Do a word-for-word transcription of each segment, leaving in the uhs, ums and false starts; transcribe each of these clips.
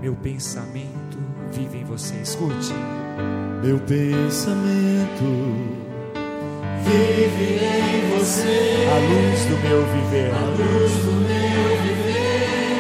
meu pensamento vive em você. Escute. Meu pensamento vive em você. A luz do meu viver. A luz do meu viver,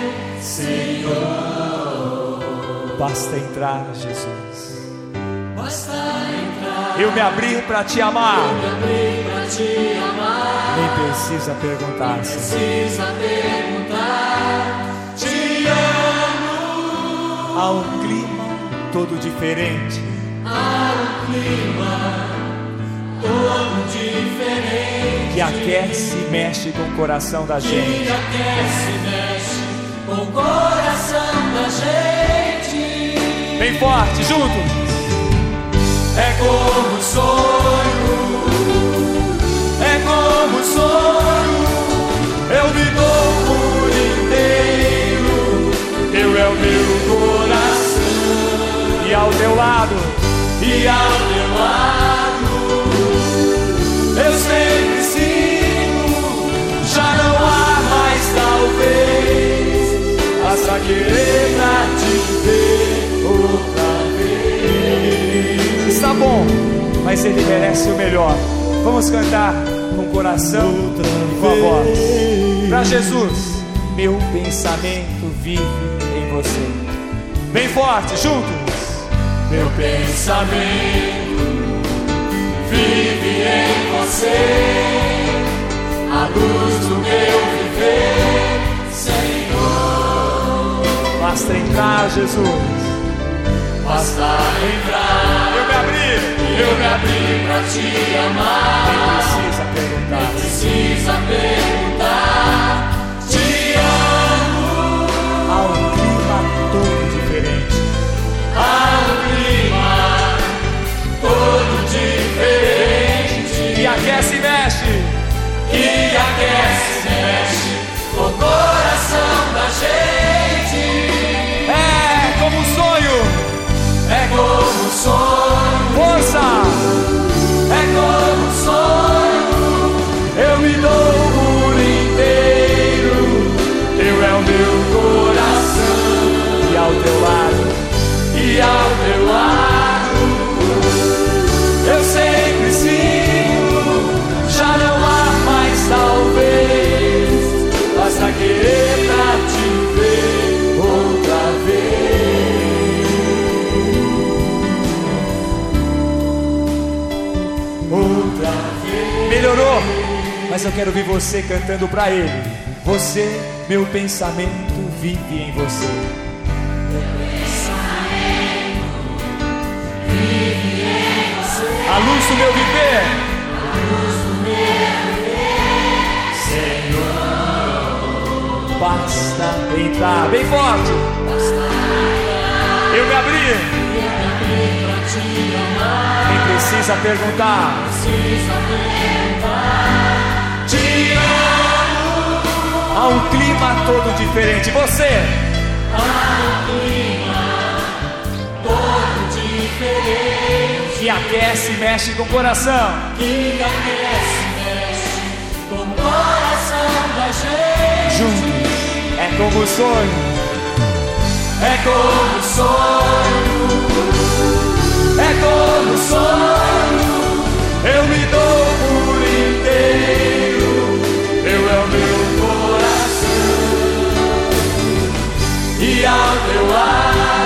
Senhor. Basta entrar, Jesus. Basta entrar. Eu me abri para te amar. Eu me abri para te amar. Nem precisa perguntar. Nem precisa perguntar. Te amo. Há um clima todo diferente. Há um clima todo diferente. Que aquece e mexe com o coração da gente. Que aquece e mexe com o coração da gente. Bem forte, juntos. É como sonho, é como sonho. Eu me dou por inteiro. Eu é o meu coração. E ao teu lado, e ao teu lado, eu sempre sigo. Já não há mais talvez. Basta querer pra te ver outra vez. está bom, mas ele merece o melhor. Vamos cantar com o coração e com a voz. Para Jesus, meu pensamento vive em você. Bem forte, juntos. Meu pensamento vive em você. A luz do meu viver, Senhor. Basta entrar, Jesus. Basta entrar. Eu me abri. Eu me abri pra te amar. Nem precisa perguntar. Nem precisa perguntar. Te amo. Há um clima todo diferente. Há um clima todo diferente. Que aquece e mexe. Que aquece e mexe com o coração da gente. É como um sonho. É como um sonho. Força. É como um sonho. Eu me dou por inteiro. Eu é o meu coração. E ao teu lado, e ao teu lado, eu sempre sigo. Já não há mais talvez. Basta querer pra te ver outra vez. Outra vez. melhorou, mas eu quero ouvir você cantando pra ele. Você, meu pensamento vive em você. Meu pensamento vive em você. A luz do meu viver. A luz do meu viver, Senhor. Basta entrar, bem forte. Basta entrar. Eu me abri. Eu me abri pra te amar. Nem precisa perguntar. Precisa perguntar. Te amo. Há um clima todo diferente. Você. Há um clima todo diferente. Que aquece e mexe com o coração. Que aquece e mexe com o coração da gente. Juntos. É como um sonho. É como um sonho. É como um sonho. Eu me dou por inteiro. Eu é o meu coração. E ao teu lado,